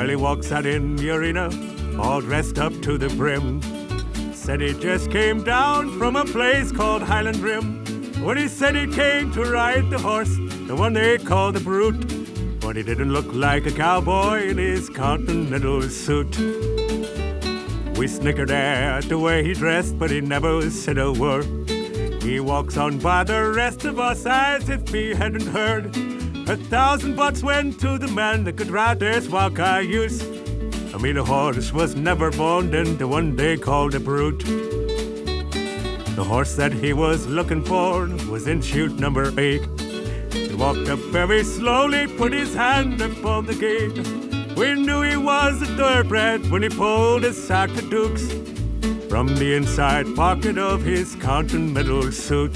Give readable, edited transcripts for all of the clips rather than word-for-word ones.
Well, he walks out in the arena, all dressed up to the brim. Said he just came down from a place called Highland Rim. When he said he came to ride the horse, the one they call the Brute. But he didn't look like a cowboy in his continental suit. We snickered at the way he dressed, but he never said a word. He walks on by the rest of us as if he hadn't heard. $1,000 went to the man that could ride this wild cayuse. I mean, a horse was never born than the one they called a Brute. The horse that he was looking for was in chute number 8. He walked up very slowly, put his hand up on the gate. We knew he was a thoroughbred when he pulled his sack of dukes from the inside pocket of his continental suit.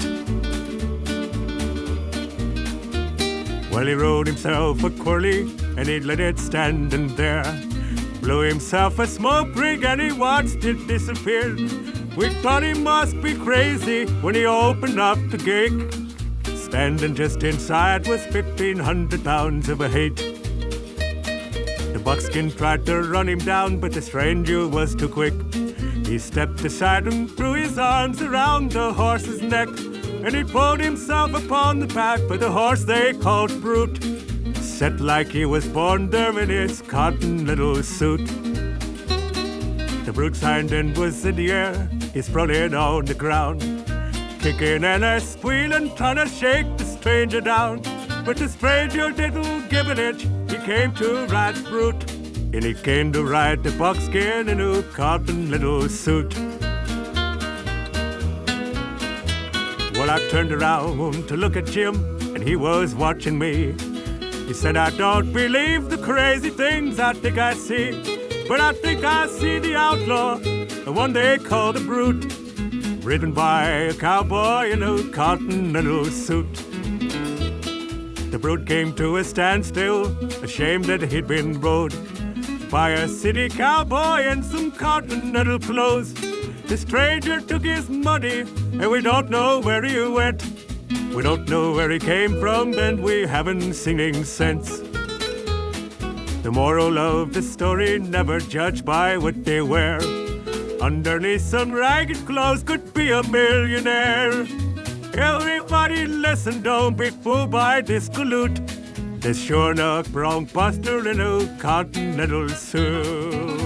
Well, he rode himself a quirly, and he let it standing there. Blew himself a smoke ring, and he watched it disappear. We thought he must be crazy when he opened up the gate. Standing just inside was 1,500 pounds of hate. The buckskin tried to run him down, but the stranger was too quick. He stepped aside and threw his arms around the horse's neck, and he pulled himself upon the back by the horse they called Brute, set like he was born there in his continental suit. The Brute's hind end was in the air, he sprawled it on the ground, kicking and squealing, trying to shake the stranger down. But the stranger didn't give an inch, he came to ride Brute, and he came to ride the buckskin in a continental suit. Well, I turned around to look at Jim, and he was watching me. He said, I don't believe the crazy things I think I see, but I think I see the outlaw, the one they call the Brute, ridden by a cowboy in a continental suit. The Brute came to a standstill, ashamed that he'd been rode by a city cowboy in some continental clothes. The stranger took his money, and we don't know where he went. We don't know where he came from, and we haven't seen him since. The moral of the story, never judge by what they wear. Underneath some ragged clothes could be a millionaire. Everybody listen, don't be fooled by this galoot. This sure enough bronc buster in a continental suit.